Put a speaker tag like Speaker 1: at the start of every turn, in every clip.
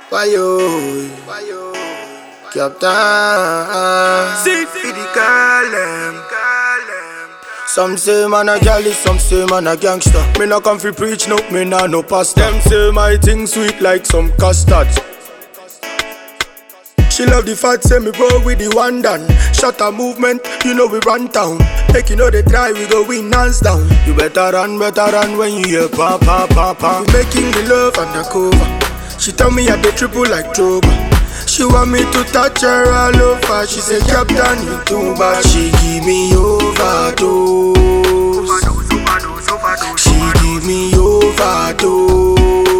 Speaker 1: Why you? Captain.
Speaker 2: See, for the girl,
Speaker 1: Some say man a galley, some say man a gangster. Me no come fi preach, no, me nah no pastor. Them say my thing sweet like some custard. She love the fat, say me bro with the one done. Shut a movement, you know we run town. Make you know they try, we go win hands down. You better run when you hear pa pa pa pa. We making the love undercover. She tell me I dey triple like Troba. She want me to touch her all over. She say Captain you too bad. She give me overdose. She give me overdose.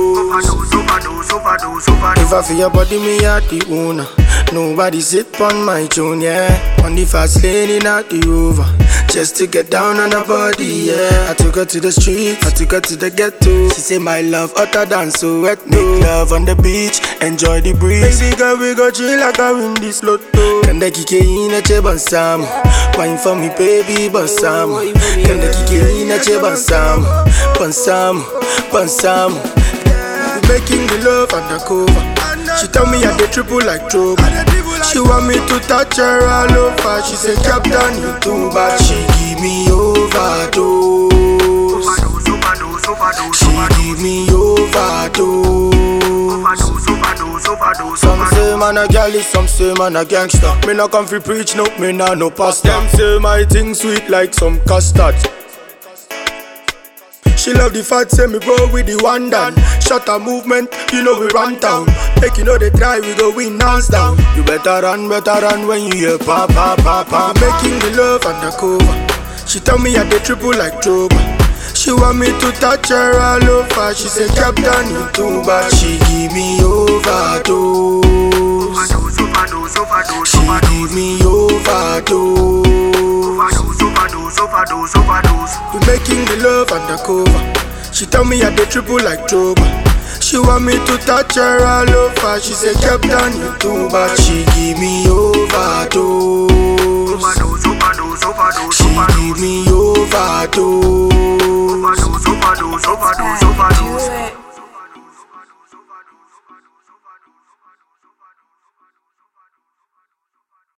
Speaker 1: If I feel your body, me at the owner. Nobody sit on my throne, yeah. On the fast lane in at the Rover, just to get down on her body, yeah. I took her to the street, I took her to the ghetto. She say my love hotter than Soweto. Make love on the beach, enjoy the breeze. Baby girl, we go chill like I win this lotto. Kanda kike inache bansamu, wine for me baby bansamu. Kanda kike inache bansamu, bansamu, bansamu. We making the love undercover. She tell me I dey triple like Troba. She want me to touch her all over. She say Captain you too bad. She give me overdose. She give me overdose. Some say man a galley, some say man a gangster. Me no come fi preach, no, me nah no pastor. Them say my thing sweet like some custard. She love the fat, say me bro with the one done. Shut a movement, you know we run town. Make you know they try, we go win hands down. You better run when you hear pa pa pa pa. Making the love undercover. She tell me I dey triple like Troba. She want me to touch her all over. She say Captain you too bad. She give me overdose. She give me overdose. We making the love undercover. She tell me I dey triple like Troba. She want me to touch her all over. She say Captain you too bad. She give me overdose. She give me overdose.